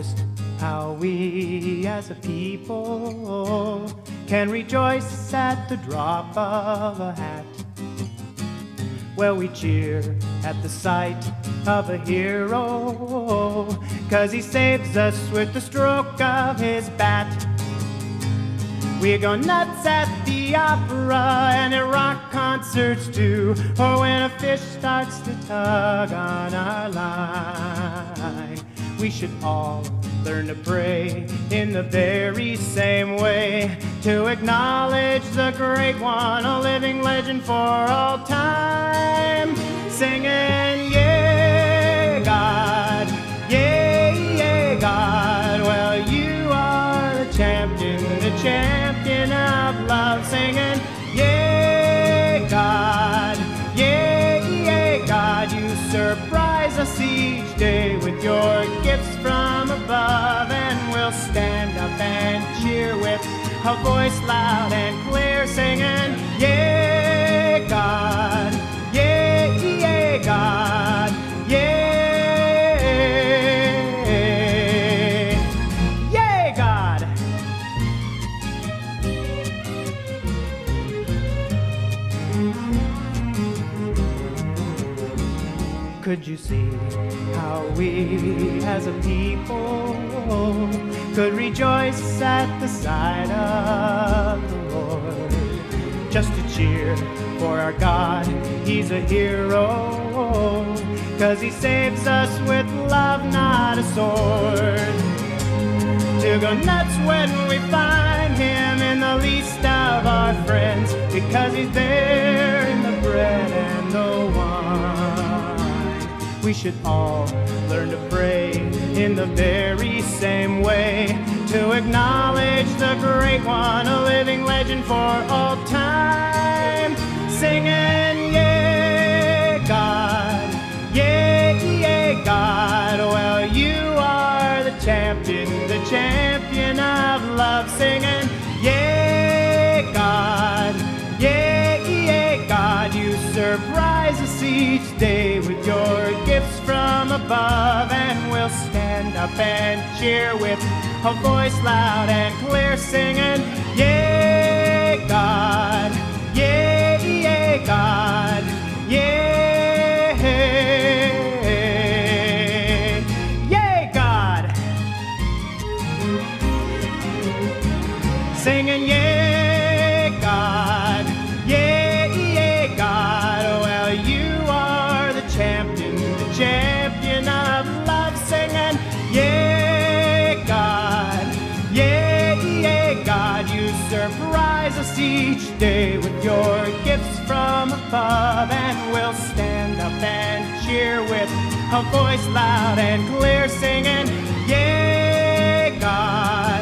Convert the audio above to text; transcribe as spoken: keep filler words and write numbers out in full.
just how we as a people can rejoice at the drop of a hat. Well, we cheer at the sight of a hero, 'cause he saves us with the stroke of his bat. We go nuts at the opera and at rock concerts too, or when a fish starts to tug on our line. We should all learn to pray in the very same way, to acknowledge the great one, a living legend for all time. Singing, yeah, God, yeah, yeah, God. Well, you are the champion, the champion of love. Singing, yeah, God, yeah, yeah, God. You surprise us each day with your gifts from above, and we'll stand up and cheer with a voice loud and clear, singing, yeah, God, yeah, yeah, God, yeah, yeah, God. Could you see how we as a people could rejoice at the sight of the Lord? Just to cheer for our God, he's a hero, 'cause he saves us with love, not a sword. To go nuts when we find him in the least of our friends, because he's there in the bread and the wine. We should all learn to pray in the very same way, to acknowledge the great one, a living legend for all time. Singing, yeah, God, yeah, yeah, God. Well, you are the champion, the champion of love. Singing, yeah, God, yeah, yeah, God. You surprise us each day with your gifts from above, and we'll stand up and cheer with a voice loud and clear, singing, yeah, God, yeah, yeah, God, yeah, yeah, God. Singing, yeah, God, yeah, yeah, God. Well, you are the champion, the champion of love. Singing, yeah, God, yeah, yeah, God. You surprise us each day with your gifts from above, and we'll stand up and cheer with a voice loud and clear, singing, yeah, God.